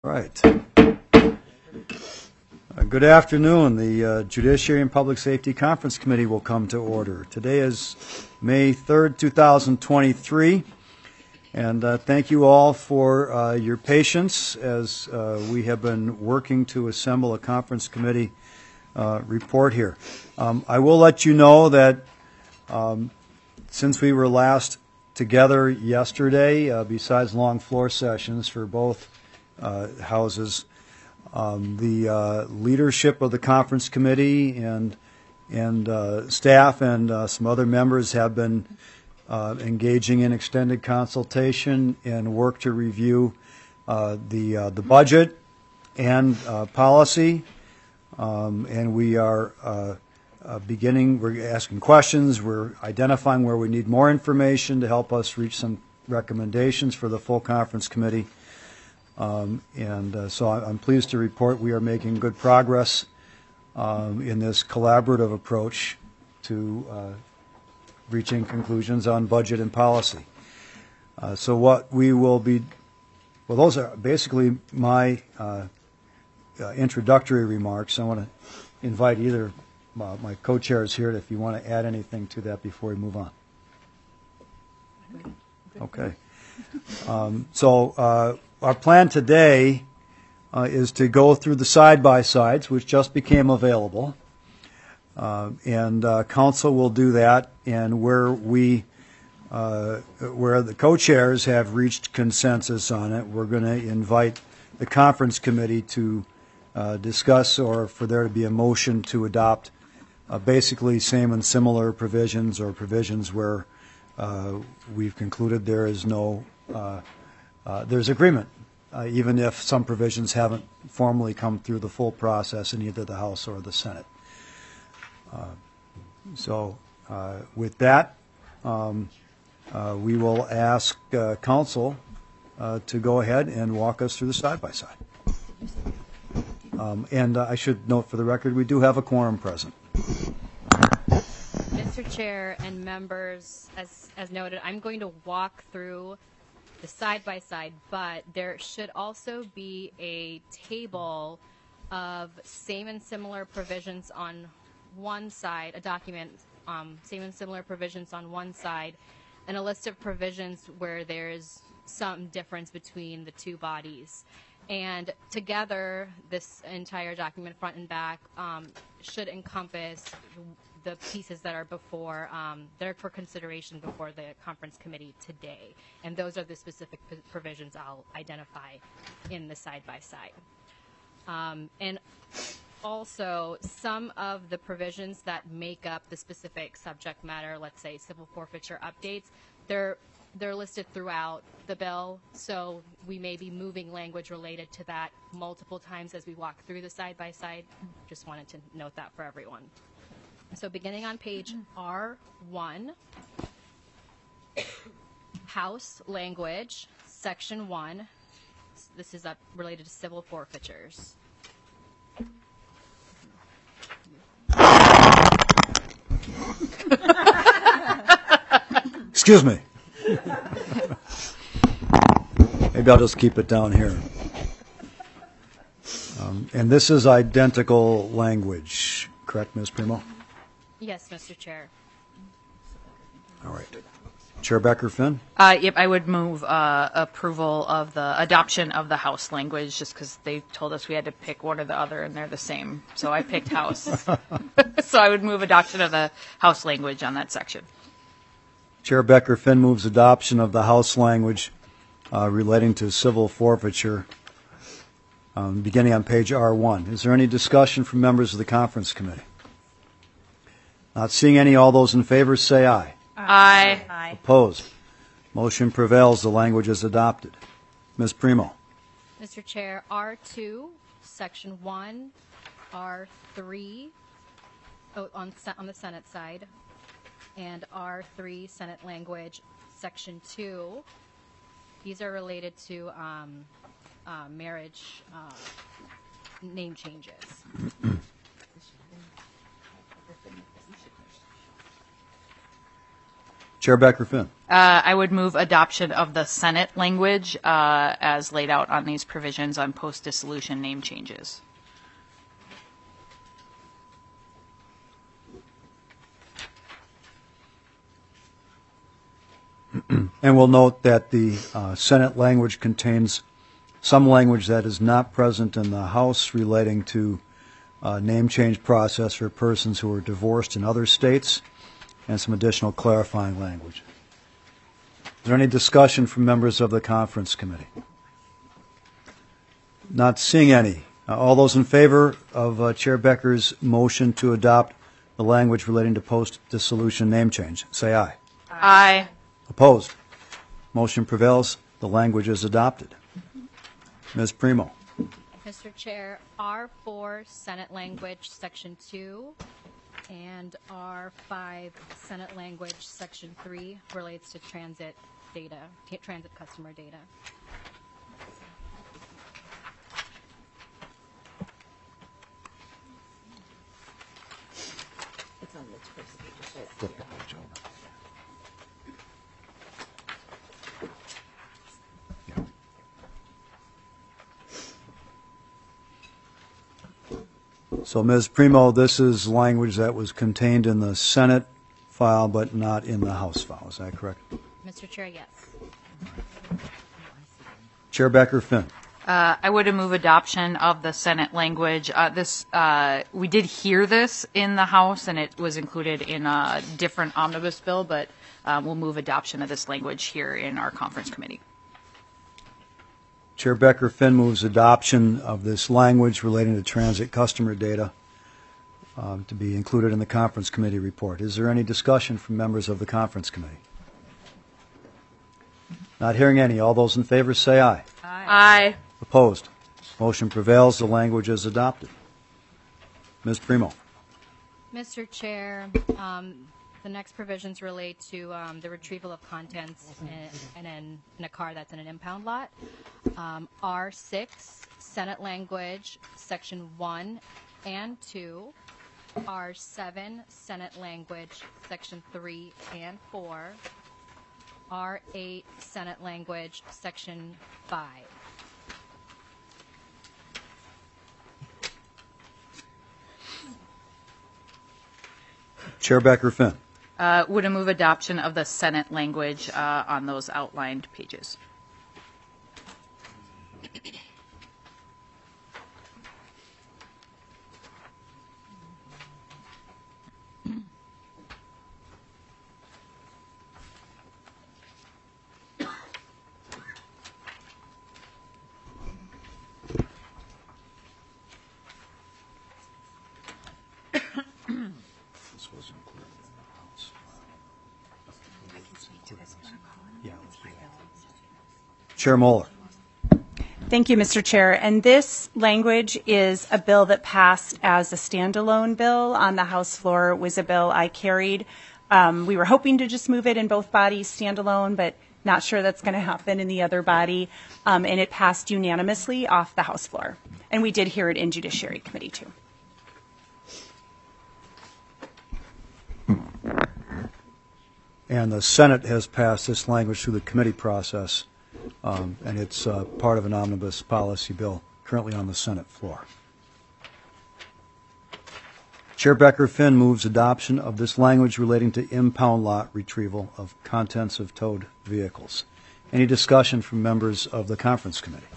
Right. Good afternoon. The Judiciary and Public Safety Conference Committee will come to order. Today is May 3rd, 2023, and thank you all for your patience as we have been working to assemble a conference committee report here. I will let you know that since we were last together yesterday, besides long floor sessions for both houses, the leadership of the conference committee and staff and some other members have been engaging in extended consultation and work to review the budget and policy, and we are we're asking questions, we're identifying where we need more information to help us reach some recommendations for the full conference committee. So I'm pleased to report we are making good progress in this collaborative approach to reaching conclusions on budget and policy. So what we will be, well, those are basically my introductory remarks. I want to invite either my co-chairs here if you want to add anything to that before we move on. Okay. Our plan today is to go through the side-by-sides, which just became available, and council will do that. And where the co-chairs have reached consensus on it, we're going to invite the conference committee to discuss, or for there to be a motion to adopt basically same and similar provisions, or provisions where we've concluded there is there's agreement, even if some provisions haven't formally come through the full process in either the House or the Senate. With that, we will ask council to go ahead and walk us through the side-by-side. And I should note for the record, we do have a quorum present. Mr. Chair and members, as noted, I'm going to walk through the side-by-side, but there should also be a table of same and similar provisions on one side, a document, same and similar provisions on one side, and a list of provisions where there's some difference between the two bodies. And together, this entire document, front and back, should encompass the pieces that are before, that are for consideration before the conference committee today. And those are the specific provisions I'll identify in the side-by-side. And also, some of the provisions that make up the specific subject matter, let's say civil forfeiture updates, they're listed throughout the bill, so we may be moving language related to that multiple times as we walk through the side-by-side. Just wanted to note that for everyone. So beginning on page R1, House language, section 1. This is related to civil forfeitures. Excuse me. Maybe I'll just keep it down here. And this is identical language, correct, Ms. Primo? Yes, Mr. Chair. All right. Chair Becker-Finn? Yep, I would move approval of the adoption of the House language, just because they told us we had to pick one or the other, and they're the same. So I picked House. So I would move adoption of the House language on that section. Chair Becker-Finn moves adoption of the House language relating to civil forfeiture, beginning on page R1. Is there any discussion from members of the conference committee? Not seeing any. All those in favor say aye. Aye. Aye. Opposed? Motion prevails. The language is adopted. Ms. Primo. Mr. Chair, R2, section 1, R3, on the Senate side, and R3, Senate language, section 2. These are related to marriage name changes. Chair Becker-Finn. I would move adoption of the Senate language as laid out on these provisions on post-dissolution name changes. And we'll note that the Senate language contains some language that is not present in the House relating to name change process for persons who are divorced in other states, and some additional clarifying language. Is there any discussion from members of the conference committee? Not seeing any. All those in favor of Chair Becker's motion to adopt the language relating to post-dissolution name change, say aye. Aye. Opposed? Motion prevails. The language is adopted. Ms. Primo. Mr. Chair, R4 Senate language, Section 2, and R5 Senate language, Section 3, relates to transit data, transit customer data. It's on the next page. So, Ms. Primo, this is language that was contained in the Senate file but not in the House file. Is that correct? Mr. Chair, yes. Chair Becker-Finn. I would move adoption of the Senate language. We did hear this in the House, and it was included in a different omnibus bill, but we'll move adoption of this language here in our conference committee. Chair Becker-Finn moves adoption of this language relating to transit customer data to be included in the conference committee report. Is there any discussion from members of the conference committee? Not hearing any. All those in favor say aye. Aye. Opposed? Motion prevails. The language is adopted. Ms. Primo. Mr. Chair, the next provisions relate to the retrieval of contents in a car that's in an impound lot. R6, Senate language, Section 1 and 2. R7, Senate language, Section 3 and 4. R8, Senate language, Section 5. Chair Becker-Finn. Would move adoption of the Senate language on those outlined pages. This was included in the House file. Chair Moeller. Thank you, Mr. Chair. And this language is a bill that passed as a standalone bill on the House floor. It was a bill I carried. We were hoping to just move it in both bodies standalone, but not sure that's going to happen in the other body. And it passed unanimously off the House floor. And we did hear it in Judiciary Committee, too. And the Senate has passed this language through the committee process, and it's part of an omnibus policy bill currently on the Senate floor. Chair Becker-Finn moves adoption of this language relating to impound lot retrieval of contents of towed vehicles. Any discussion from members of the conference committee?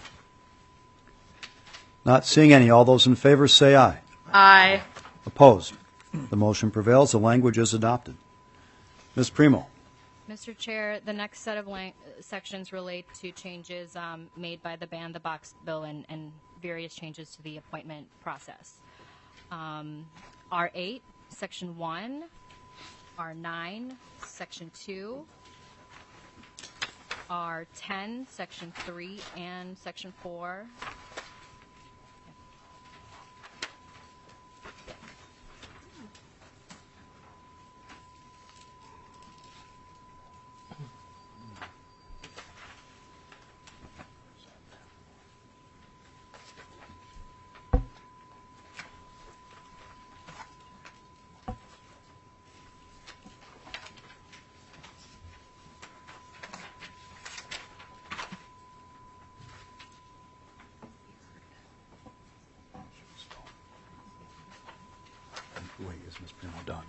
Not seeing any. All those in favor say aye. Aye. Opposed? The motion prevails. The language is adopted. Ms. Primo. Mr. Chair, the next set of sections relate to changes made by the Ban the Box bill and various changes to the appointment process. R8, Section 1, R9, Section 2, R10, Section 3, and Section 4. Ms. Primo done?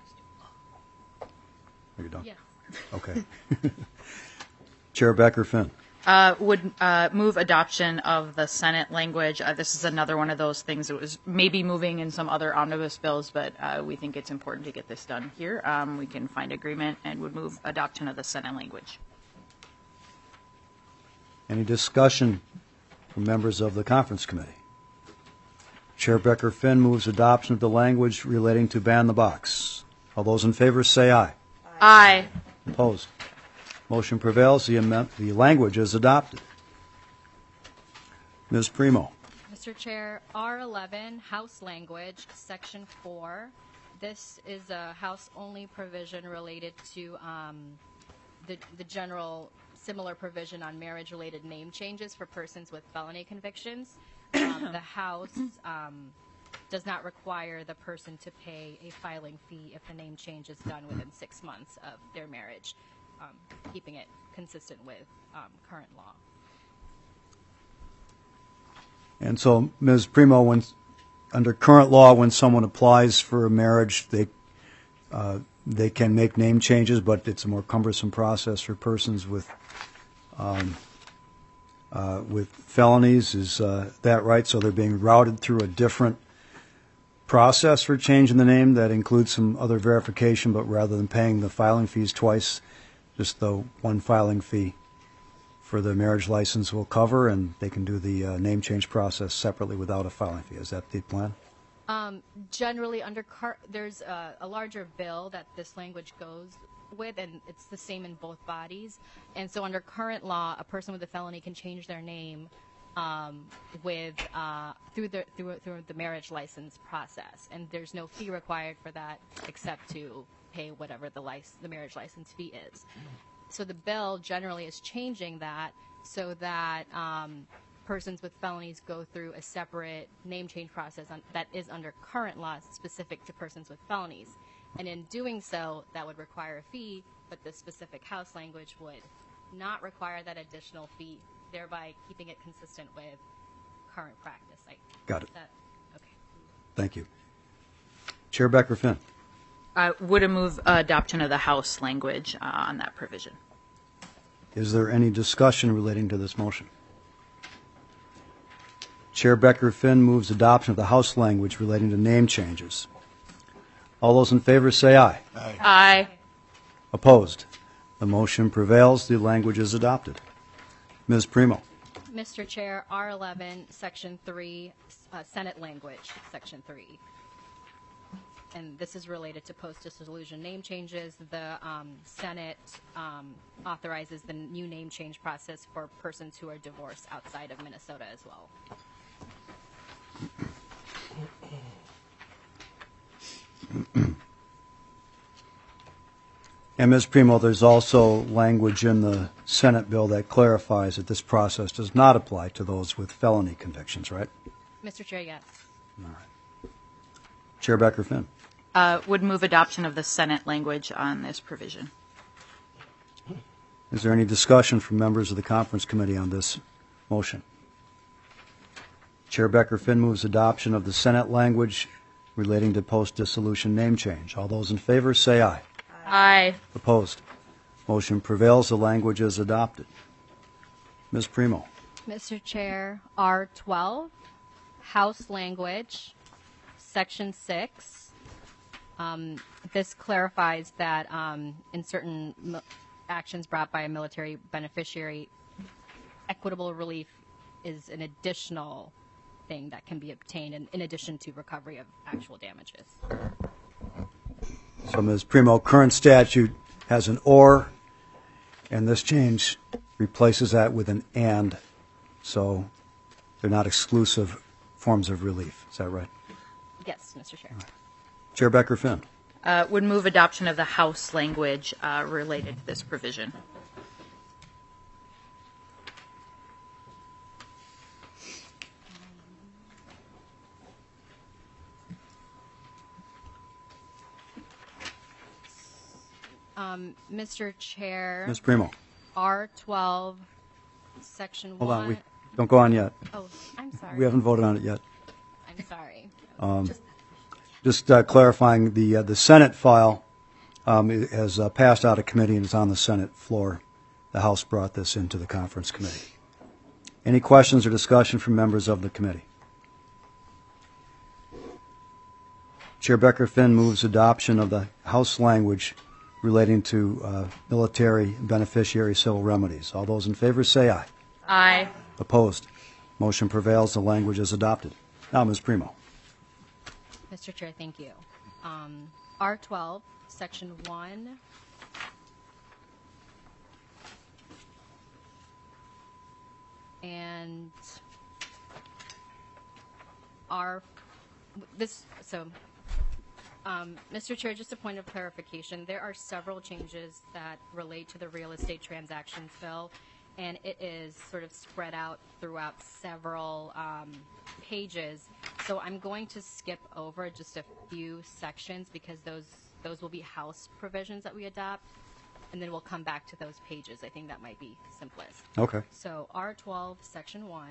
Are you done? Yes. Okay. Chair Becker Finn. Would move adoption of the Senate language. This is another one of those things that was maybe moving in some other omnibus bills, but we think it's important to get this done here. We can find agreement and would move adoption of the Senate language. Any discussion from members of the conference committee? Chair Becker Finn moves adoption of the language relating to ban the box. All those in favor say aye. Aye. Opposed? Motion prevails. The language is adopted. Ms. Primo. Mr. Chair, R11, House Language, Section 4. This is a House-only provision related to the general similar provision on marriage-related name changes for persons with felony convictions. The House does not require the person to pay a filing fee if the name change is done within 6 months of their marriage, keeping it consistent with current law. And so, Ms. Primo, under current law, when someone applies for a marriage, they can make name changes, but it's a more cumbersome process for persons with felonies. Is that right? So they're being routed through a different process for changing the name that includes some other verification, but rather than paying the filing fees twice, just the one filing fee for the marriage license will cover, and they can do the name change process separately without a filing fee. Is that the plan? Generally, there's a larger bill that this language goes with, and it's the same in both bodies. And so under current law, a person with a felony can change their name through the marriage license process, and there's no fee required for that except to pay whatever the marriage license fee is. So the bill generally is changing that so that persons with felonies go through a separate name change process that is under current law specific to persons with felonies. And in doing so, that would require a fee, but the specific House language would not require that additional fee, thereby keeping it consistent with current practice. Got it. Okay. Thank you. Chair Becker Finn. Would move adoption of the House language on that provision. Is there any discussion relating to this motion? Chair Becker Finn moves adoption of the House language relating to name changes. All those in favor say aye. Aye. Aye. Opposed? The motion prevails. The language is adopted. Ms. Primo. Mr. Chair, R11, Section 3, Senate language, Section 3. And this is related to post-dissolution name changes. The Senate authorizes the new name change process for persons who are divorced outside of Minnesota as well. And Ms. Primo, there's also language in the Senate bill that clarifies that this process does not apply to those with felony convictions, right? Mr. Chair, yes. All right. Chair Becker Finn. Would move adoption of the Senate language on this provision. Is there any discussion from members of the conference committee on this motion? Chair Becker Finn moves adoption of the Senate language relating to post-dissolution name change. All those in favor say aye. Aye. Opposed? Motion prevails. The language is adopted. Ms. Primo. Mr. Chair, R12, House language, Section 6. This clarifies that in certain actions brought by a military beneficiary, equitable relief is an additional thing that can be obtained in addition to recovery of actual damages. So, Ms. Primo, current statute has an or, and this change replaces that with an and. So they're not exclusive forms of relief. Is that right? Yes, Mr. Chair. Right. Chair Becker Finn. Would move adoption of the House language related to this provision. Mr. Chair, Ms. Primo. R12, Section 1. Hold on. Don't go on yet. Oh, I'm sorry. We haven't voted on it yet. I'm sorry. Just clarifying, the Senate file has passed out of committee and is on the Senate floor. The House brought this into the conference committee. Any questions or discussion from members of the committee? Chair Becker Finn moves adoption of the House language relating to military beneficiary civil remedies. All those in favor say aye. Aye. Opposed? Motion prevails. The language is adopted. Now, Ms. Primo. Mr. Chair, thank you. R12, Section 1. And Mr. Chair, just a point of clarification, there are several changes that relate to the real estate transactions bill, and it is sort of spread out throughout several pages. So I'm going to skip over just a few sections because those will be House provisions that we adopt, and then we'll come back to those pages. I think that might be simplest. Okay. So R12, Section 1,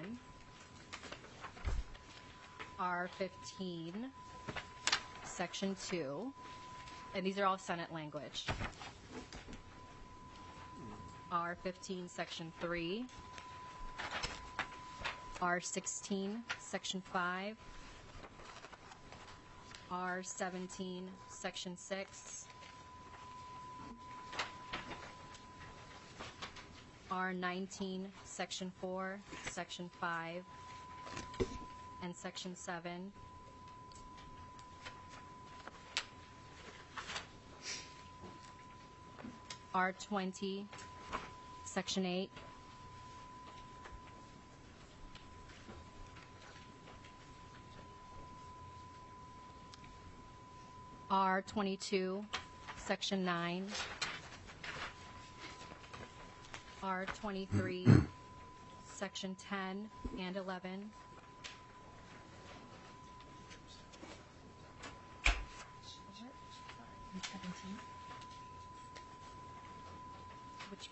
R15, Section 2, and these are all Senate language. R15, Section 3, R16, Section 5, R17, Section 6, R19, Section 4, Section 5, and Section 7. R20, Section 8. R22, Section 9. R23, Section 10 and 11. Which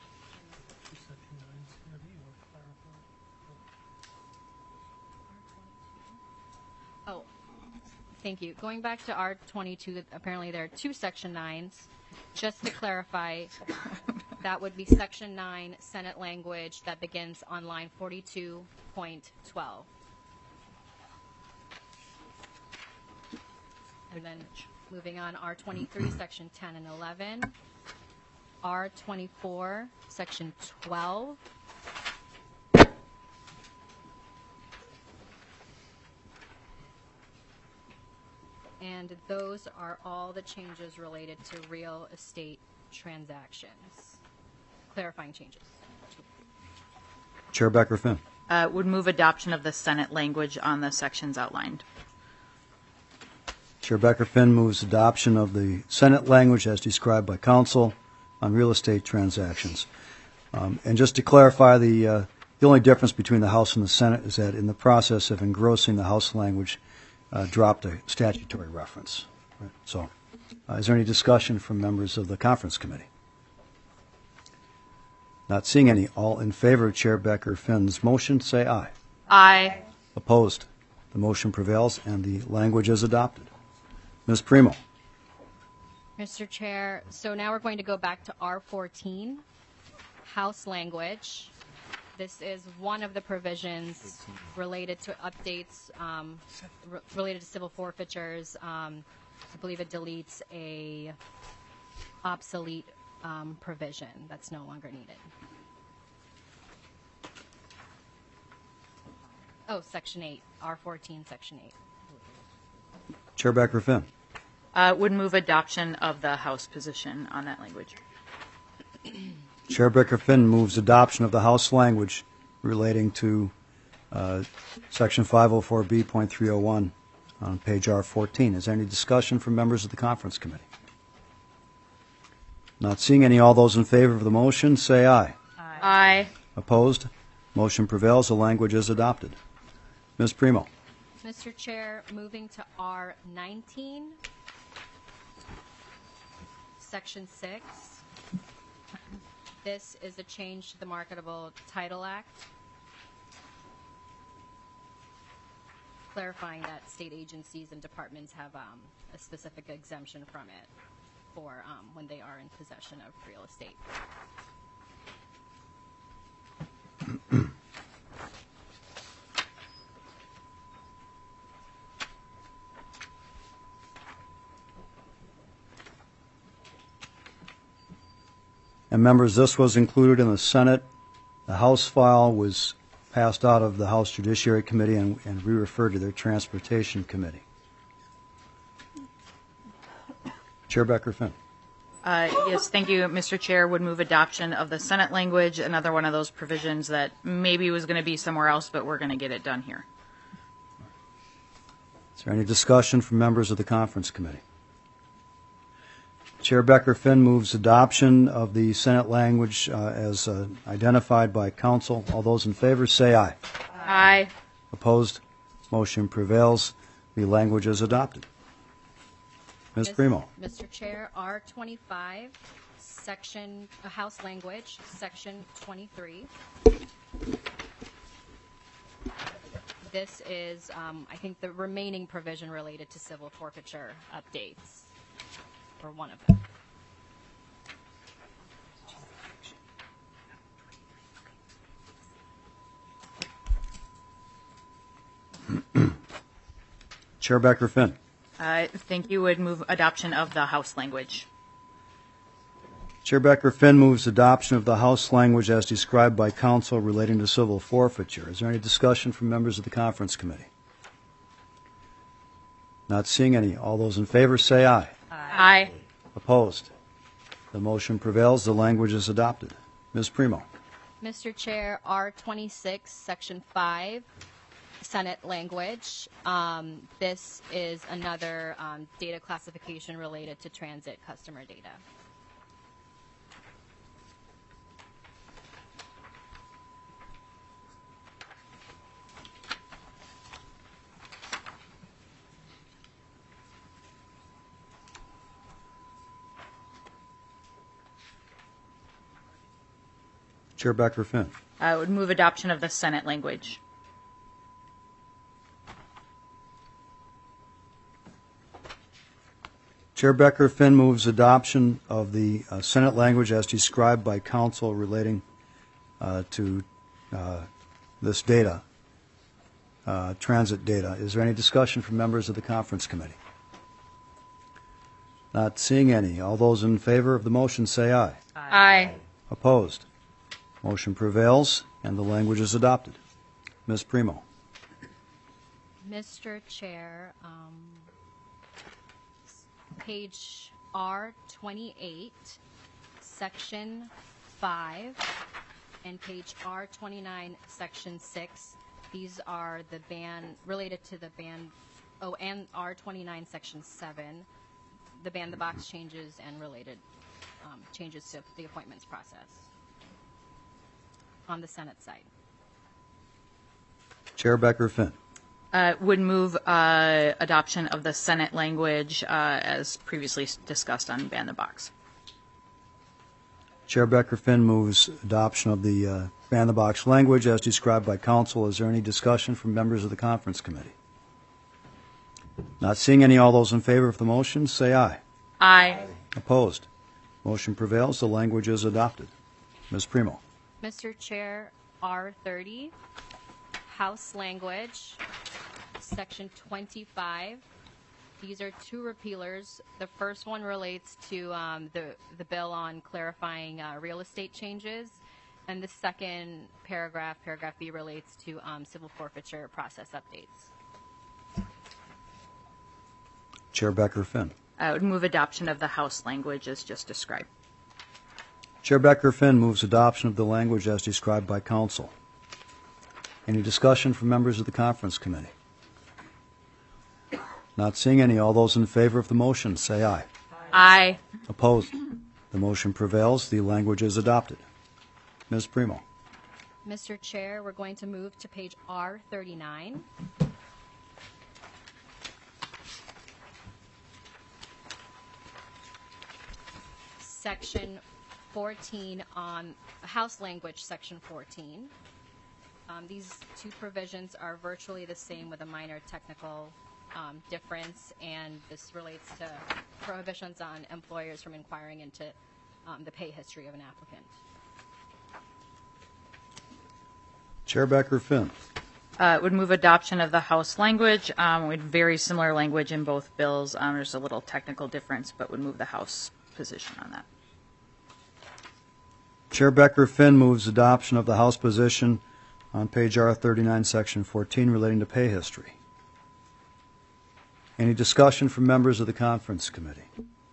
Oh, thank you. Going back to R22, apparently there are two Section 9s. Just to clarify, that would be Section 9 Senate language that begins on line 42.12. And then moving on, R23, Section 10 and 11. R24, Section 12. And those are all the changes related to real estate transactions. Clarifying changes. Chair Becker Finn. Would move adoption of the Senate language on the sections outlined. Chair Becker Finn moves adoption of the Senate language as described by council on real estate transactions. And just to clarify, the only difference between the House and the Senate is that in the process of engrossing the House language, dropped a statutory reference. Right? So, is there any discussion from members of the conference committee? Not seeing any. All in favor of Chair Becker Finn's motion, say aye. Aye. Opposed? The motion prevails and the language is adopted. Ms. Primo. Mr. Chair, so now we're going to go back to R14, House language. This is one of the provisions related to updates related to civil forfeitures. I believe it deletes a obsolete provision that's no longer needed. Oh, Section 8, R14, Section 8. Chair Becker Finn. Would move adoption of the House position on that language. Chair Becker Finn moves adoption of the House language relating to Section 504B.301 on page R14. Is there any discussion from members of the conference committee? Not seeing any. All those in favor of the motion say aye. Aye. Opposed? Motion prevails. The language is adopted. Ms. Primo. Mr. Chair, moving to R19, Section 6. This is a change to the Marketable Title Act. clarifying that state agencies and departments have a specific exemption from it for when they are in possession of real estate. And members, this was included in the Senate. The House file was passed out of the House Judiciary Committee and re-referred to their Transportation Committee. Chair Becker-Finn. Yes, thank you, Mr. Chair. Would move adoption of the Senate language, another one of those provisions that maybe was going to be somewhere else, but we're going to get it done here. Is there any discussion from members of the Conference Committee? Chair Becker-Finn moves adoption of the Senate language as identified by council. All those in favor say aye. Aye. Opposed? Motion prevails. The language is adopted. Ms. Primo. Mr. Chair, R25, section, House language, section 23. This is, I think, the remaining provision related to civil forfeiture updates, or one of them. Chair Becker-Finn. Thank you. Would move adoption of the House language. Chair Becker-Finn moves adoption of the House language as described by council relating to civil forfeiture. Is there any discussion from members of the Conference Committee? Not seeing any. All those in favor say aye. Aye. Opposed? The motion prevails. The language is adopted. Ms. Primo. Mr. Chair, R26, section 5, Senate language. This is another data classification related to transit customer data. Chair Becker-Finn. I would move adoption of the Senate language. Chair Becker-Finn moves adoption of the Senate language as described by council relating to this data, transit data. Is there any discussion from members of the Conference Committee? Not seeing any. All those in favor of the motion say aye. Aye. Opposed? Motion prevails, and the language is adopted. Ms. Primo. Mr. Chair, page R28, section 5, and page R29, section 6. These are the ban related to the ban, and R29, section 7, the ban the box changes and related changes to the appointments process on the Senate side. Chair Becker-Finn. Would move adoption of the Senate language as previously discussed on ban the box. Chair Becker-Finn moves adoption of the ban the box language as described by council. Is there any discussion from members of the Conference Committee? Not seeing any. All those in favor of the motion say aye. Aye. Opposed? Motion prevails. The language is adopted. Ms. Primo. Mr. Chair, R30, House language, section 25. These are two repealers. The first one relates to the bill on clarifying real estate changes, and the second paragraph B, relates to civil forfeiture process updates. Chair Becker-Finn. I would move adoption of the House language as just described. Chair Becker-Finn moves adoption of the language as described by council. Any discussion from members of the Conference Committee? Not seeing any. All those in favor of the motion say aye. Aye. Opposed? The motion prevails. The language is adopted. Ms. Primo. Mr. Chair, we're going to move to page R39. Section 14 on House language, section 14. These two provisions are virtually the same with a minor technical difference, and this relates to prohibitions on employers from inquiring into the pay history of an applicant. Chair Becker Finn. Would move adoption of the House language. With very similar language in both bills. There's a little technical difference, but would move the House position on that. Chair Becker Finn moves adoption of the House position on page R39, section 14, relating to pay history. Any discussion from members of the conference committee?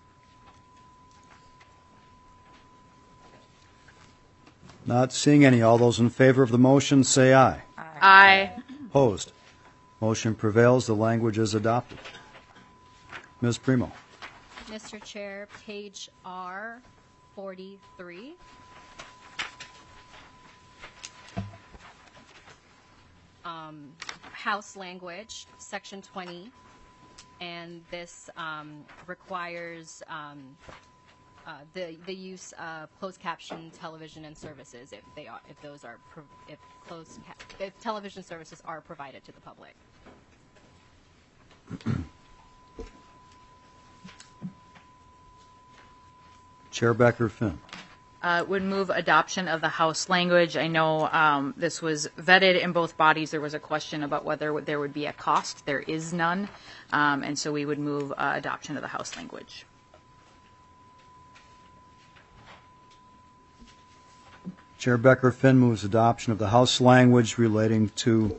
Not seeing any. All those in favor of the motion say aye. Aye. Opposed? Motion prevails. The language is adopted. Ms. Primo. Mr. Chair, page R43. House language, section 20, and this requires the use of closed caption television and services if television services are provided to the public. Chair Becker Finn. Would move adoption of the House language. I know this was vetted in both bodies. There was a question about whether there would be a cost. There is none. And so we would move adoption of the House language. Chair Becker Finn moves adoption of the House language relating to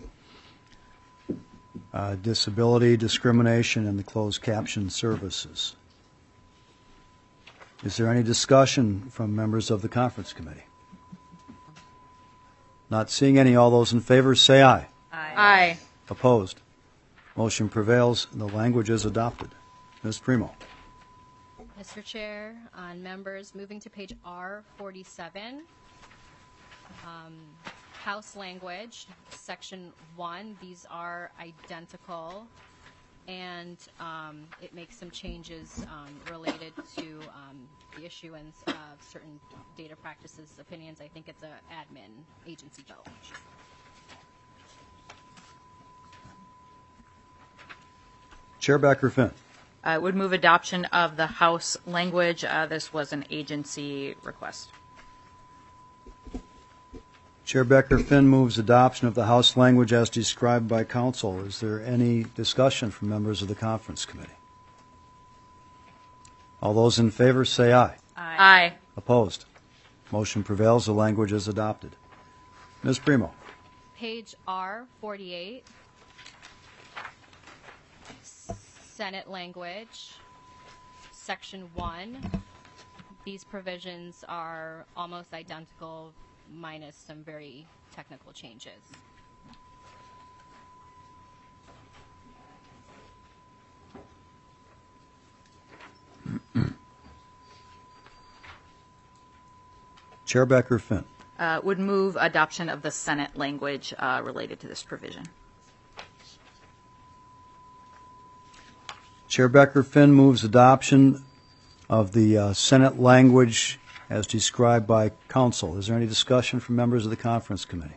disability, discrimination, and the closed caption services. Is there any discussion from members of the conference committee? Not seeing any. All those in favor say aye. Aye. Opposed? Motion prevails and the language is adopted. Ms. Primo. Mr. Chair, on members, moving to page R47, House language, section 1, these are identical, and it makes some changes related to the issuance of certain data practices opinions. I think it's an admin agency bill. Chair Becker Finn. Would move adoption of the House language. This was an agency request. Chair Becker Finn moves adoption of the House language as described by council. Is there any discussion from members of the conference committee? All those in favor say aye. Aye. Opposed? Motion prevails. The language is adopted. Ms. Primo. Page R48, Senate language, section 1. These provisions are almost identical, minus some very technical changes. Chair Becker Finn. Would move adoption of the Senate language related to this provision. Chair Becker Finn moves adoption of the Senate language as described by council. Is there any discussion from members of the conference committee?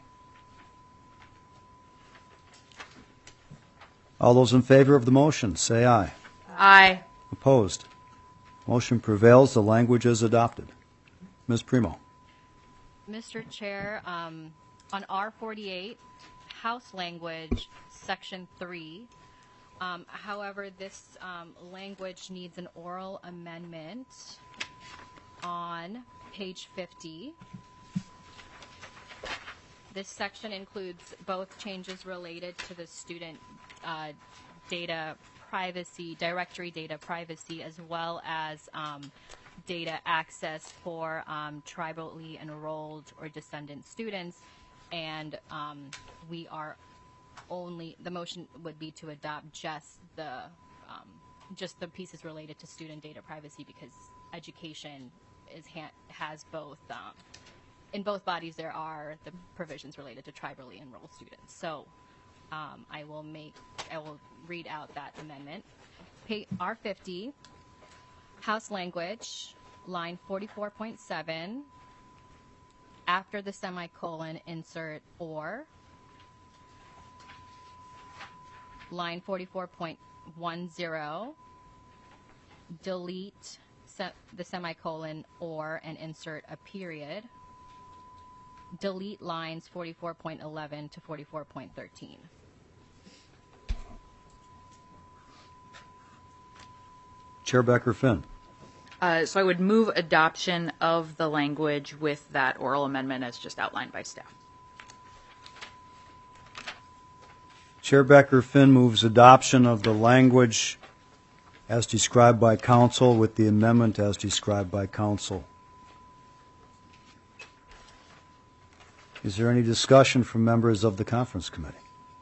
All those in favor of the motion say aye. Aye. Opposed? Motion prevails. The language is adopted. Ms. Primo. Mr. Chair, on R48, House language, section 3. However, this language needs an oral amendment on page 50. This section includes both changes related to the student data privacy, directory data privacy, as well as data access for tribally enrolled or descendant students. And we are only, the motion would be to adopt just the pieces related to student data privacy, because education has both, in both bodies there are the provisions related to tribally enrolled students. So I will read out that amendment. R50, House language, line 44.7, after the semicolon, insert or. line 44.10, delete the semicolon or and insert a period. Delete lines 44.11 to 44.13. Chair Becker-Finn. So I would move adoption of the language with that oral amendment as just outlined by staff. Chair Becker-Finn moves adoption of the language as described by council with the amendment as described by council. Is there any discussion from members of the conference committee?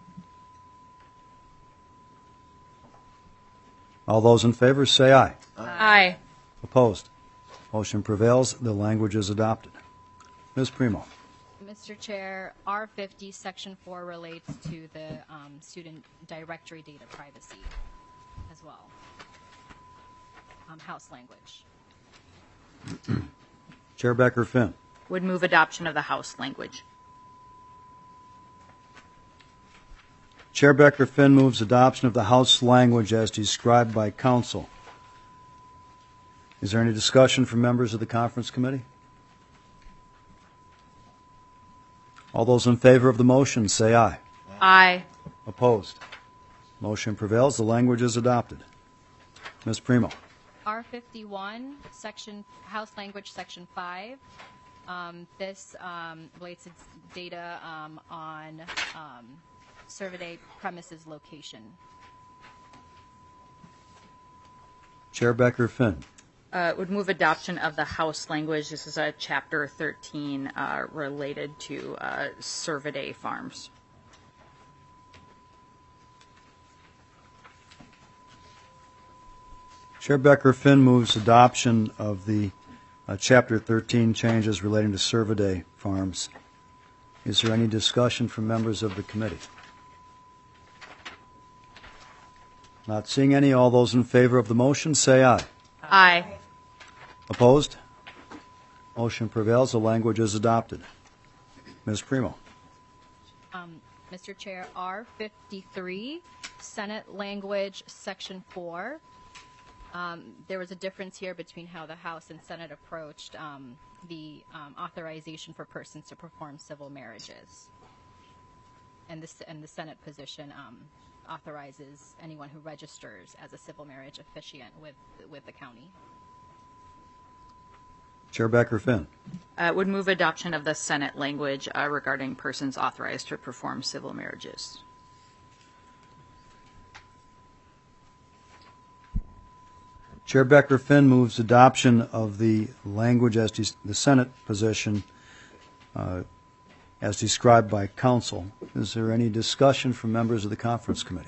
All those in favor say aye. Aye. Opposed? Motion prevails. The language is adopted. Ms. Primo. Mr. Chair, R50, Section 4 relates to the student directory data privacy as well. House language. Chair Becker-Finn. Would move adoption of the House language. Chair Becker-Finn moves adoption of the House language as described by council. Is there any discussion from members of the conference committee? All those in favor of the motion say aye. Aye. Opposed? Motion prevails. The language is adopted. Ms. Primo. R51, House language, Section 5. This relates to data on survey premises location. Chair Becker-Finn. Would move adoption of the House language. This is a Chapter 13 related to Cervidae farms. Chair Becker-Finn moves adoption of the Chapter 13 changes relating to Cervidae farms. Is there any discussion from members of the committee? Not seeing any. All those in favor of the motion say aye. Aye. Opposed? Motion prevails. The language is adopted. Ms. Primo. Mr. Chair, R53, Senate language, Section 4. There was a difference here between how the House and Senate approached the authorization for persons to perform civil marriages. And the Senate position authorizes anyone who registers as a civil marriage officiant with the county. Chair Becker-Finn. Would move adoption of the Senate language regarding persons authorized to perform civil marriages. Chair Becker-Finn moves adoption of the language as the Senate position as described by council. Is there any discussion from members of the conference committee?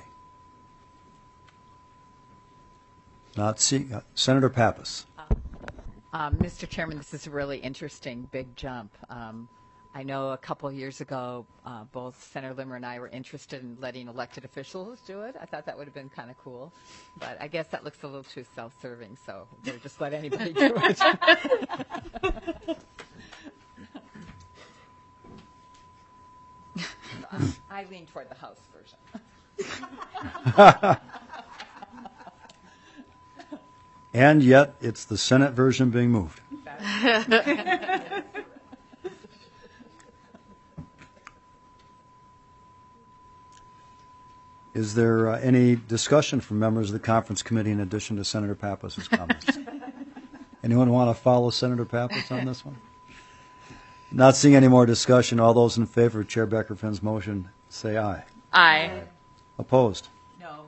Not seeing. Senator Pappas. Mr. Chairman, this is a really interesting big jump. I know a couple of years ago, both Senator Limmer and I were interested in letting elected officials do it. I thought that would have been kind of cool, but I guess that looks a little too self-serving, so we'll just let anybody do it. I lean toward the House version. And yet, it's the Senate version being moved. Is there any discussion from members of the conference committee in addition to Senator Pappas's comments? Anyone want to follow Senator Pappas on this one? Not seeing any more discussion. All those in favor of Chair Becker-Finn's motion say aye. Aye. Opposed? No.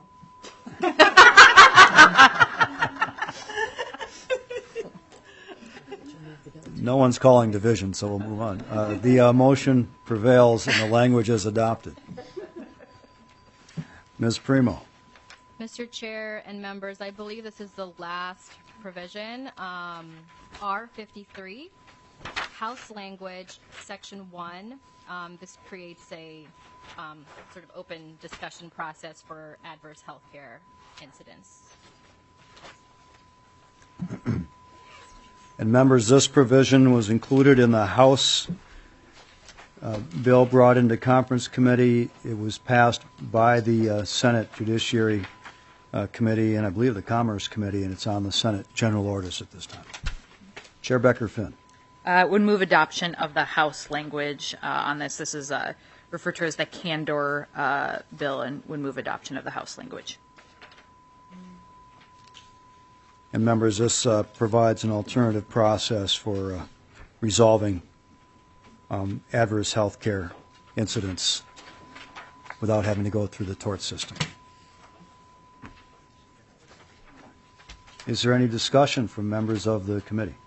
No one's calling division, so we'll move on. The motion prevails and the language is adopted. Ms. Primo. Mr. Chair and members, I believe this is the last provision. R53, House language, Section 1. This creates a sort of open discussion process for adverse health care incidents. And members, this provision was included in the House bill brought into conference committee. It was passed by the Senate Judiciary Committee and I believe the Commerce Committee, and it's on the Senate General Orders at this time. Chair Becker-Finn. Would move adoption of the House language on this. This is referred to as the Candor bill, and would move adoption of the House language. And members, this provides an alternative process for resolving adverse health care incidents without having to go through the tort system. Is there any discussion from members of the committee?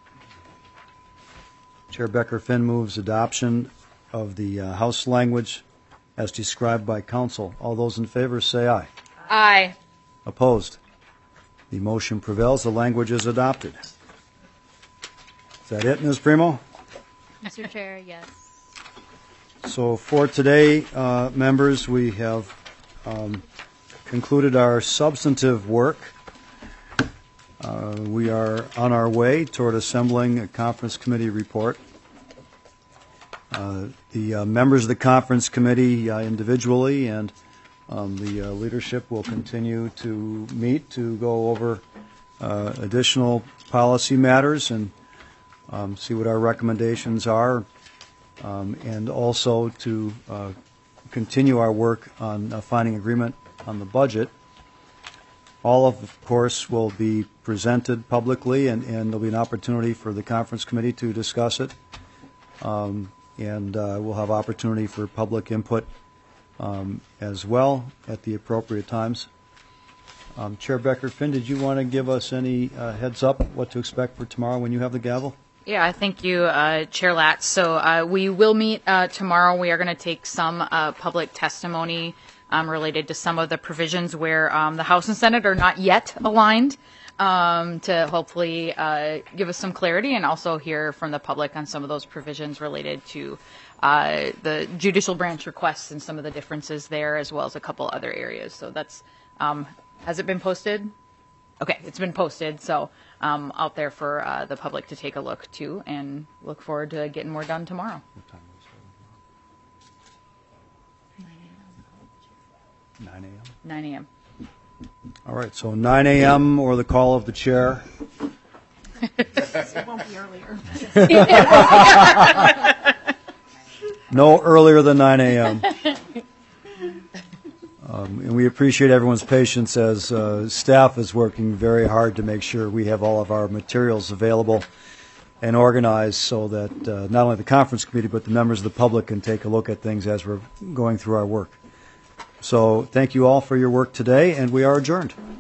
Chair Becker-Finn moves adoption of the House language as described by council. All those in favor say aye. Aye. Opposed? The motion prevails. The language is adopted. Is that it, Ms. Primo? Mr. Chair, yes. So for today, members, we have concluded our substantive work. We are on our way toward assembling a conference committee report. The members of the conference committee individually and the leadership will continue to meet to go over additional policy matters and see what our recommendations are, and also to continue our work on finding agreement on the budget. All of course, will be presented publicly, and there'll be an opportunity for the conference committee to discuss it. And we'll have opportunity for public input as well at the appropriate times. Chair Becker-Finn, did you want to give us any heads up what to expect for tomorrow when you have the gavel? Yeah, thank you, Chair Latz. So we will meet tomorrow. We are going to take some public testimony related to some of the provisions where the House and Senate are not yet aligned, to hopefully give us some clarity and also hear from the public on some of those provisions related to the judicial branch requests and some of the differences there, as well as a couple other areas. So that's, has it been posted? Okay, it's been posted, so out there for the public to take a look too, and look forward to getting more done tomorrow. 9 a.m. 9 a.m. All right, so 9 a.m. or the call of the chair. It won't be earlier. No earlier than 9 a.m. And we appreciate everyone's patience as staff is working very hard to make sure we have all of our materials available and organized so that not only the conference committee but the members of the public can take a look at things as we're going through our work. So thank you all for your work today, and we are adjourned.